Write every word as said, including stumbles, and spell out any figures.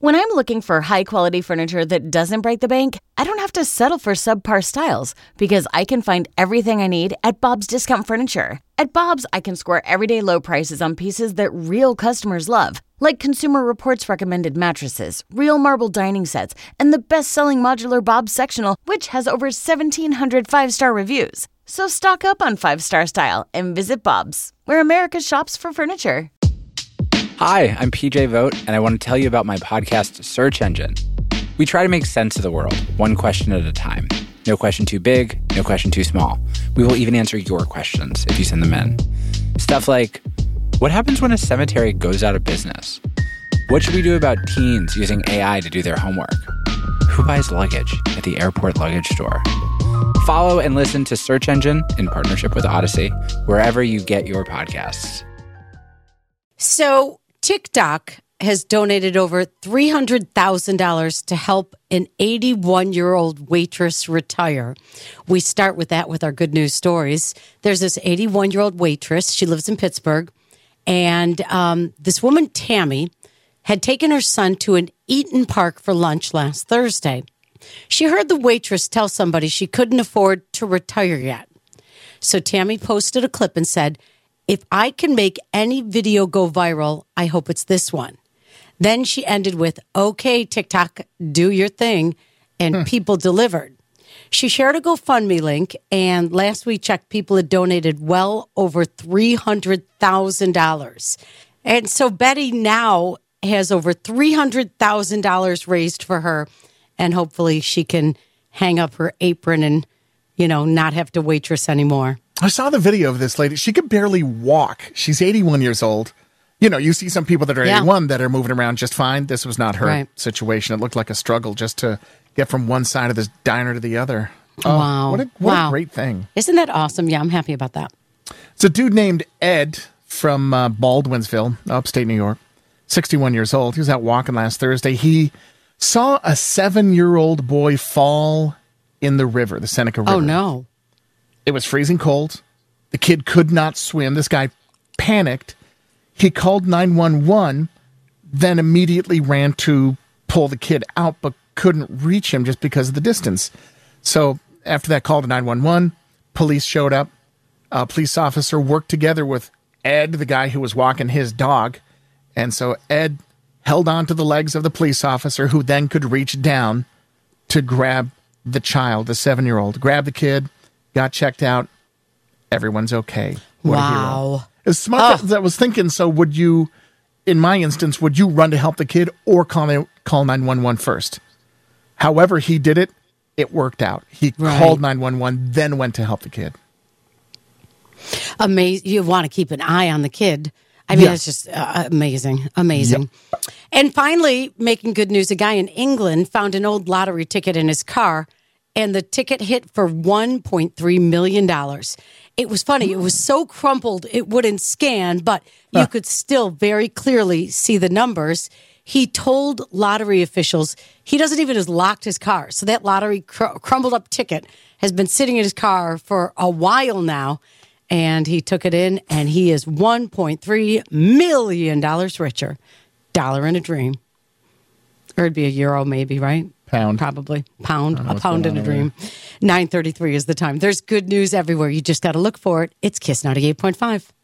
When I'm looking for high-quality furniture that doesn't break the bank, I don't have to settle for subpar styles because I can find everything I need at Bob's Discount Furniture. At Bob's, I can score everyday low prices on pieces that real customers love, like Consumer Reports recommended mattresses, real marble dining sets, and the best-selling modular Bob's sectional, which has over seventeen hundred five-star reviews. So stock up on five-star style and visit Bob's, where America shops for furniture. Hi, I'm P J Vogt, and I want to tell you about my podcast, Search Engine. We try to make sense of the world, one question at a time. No question too big, no question too small. We will even answer your questions if you send them in. Stuff like, what happens when a cemetery goes out of business? What should we do about teens using A I to do their homework? Who buys luggage at the airport luggage store? Follow and listen to Search Engine in partnership with Odyssey, wherever you get your podcasts. So TikTok has donated over three hundred thousand dollars to help an eighty-one-year-old waitress retire. We start with that with our good news stories. There's this eighty-one-year-old waitress. She lives in Pittsburgh. And um, this woman, Tammy, had taken her son to an Eaton Park for lunch last Thursday. She heard the waitress tell somebody she couldn't afford to retire yet. So Tammy posted a clip and said, "If I can make any video go viral, I hope it's this one." Then she ended with, "Okay, TikTok, do your thing." And hmm. people delivered. She shared a GoFundMe link, and last we checked, people had donated well over three hundred thousand dollars. And so Betty now has over three hundred thousand dollars raised for her, and hopefully she can hang up her apron and, you know, not have to waitress anymore. I saw the video of this lady. She could barely walk. She's eighty-one years old. You know, you see some people that are yeah. eighty-one that are moving around just fine. This was not her right. situation. It looked like a struggle just to get from one side of this diner to the other. Oh, wow. What, a, what wow. a great thing. Isn't that awesome? Yeah, I'm happy about that. It's a dude named Ed from uh, Baldwinsville, upstate New York, sixty-one years old. He was out walking last Thursday. He saw a seven-year-old boy fall in the river, the Seneca River. Oh, no. It was freezing cold. The kid could not swim. This guy panicked. He called nine one one, then immediately ran to pull the kid out, but couldn't reach him just because of the distance. So after that call to nine one one, police showed up. A police officer worked together with Ed, the guy who was walking his dog. And so Ed held on to the legs of the police officer, who then could reach down to grab the child, the seven-year-old. Grab the kid, got checked out. Everyone's okay. What wow. a hero. It's smart oh. that I was thinking, so would you, in my instance, would you run to help the kid or call, call nine one one first? However he did it, it worked out. He right. called nine one one, then went to help the kid. Amazing. You want to keep an eye on the kid. I mean, yeah. it's just uh, amazing, amazing. Yep. And finally, making good news, a guy in England found an old lottery ticket in his car, and the ticket hit for one point three million dollars. It was funny. It was so crumpled, it wouldn't scan, but you uh. could still very clearly see the numbers. He told lottery officials he doesn't even has locked his car. So that lottery cr- crumbled up ticket has been sitting in his car for a while now. And he took it in, and he is one point three million dollars richer. Dollar in a dream. Or it'd be a euro maybe, right? Pound. Probably. Pound. A pound in a dream. nine thirty-three is the time. There's good news everywhere. You just got to look for it. It's Kiss ninety-eight point five.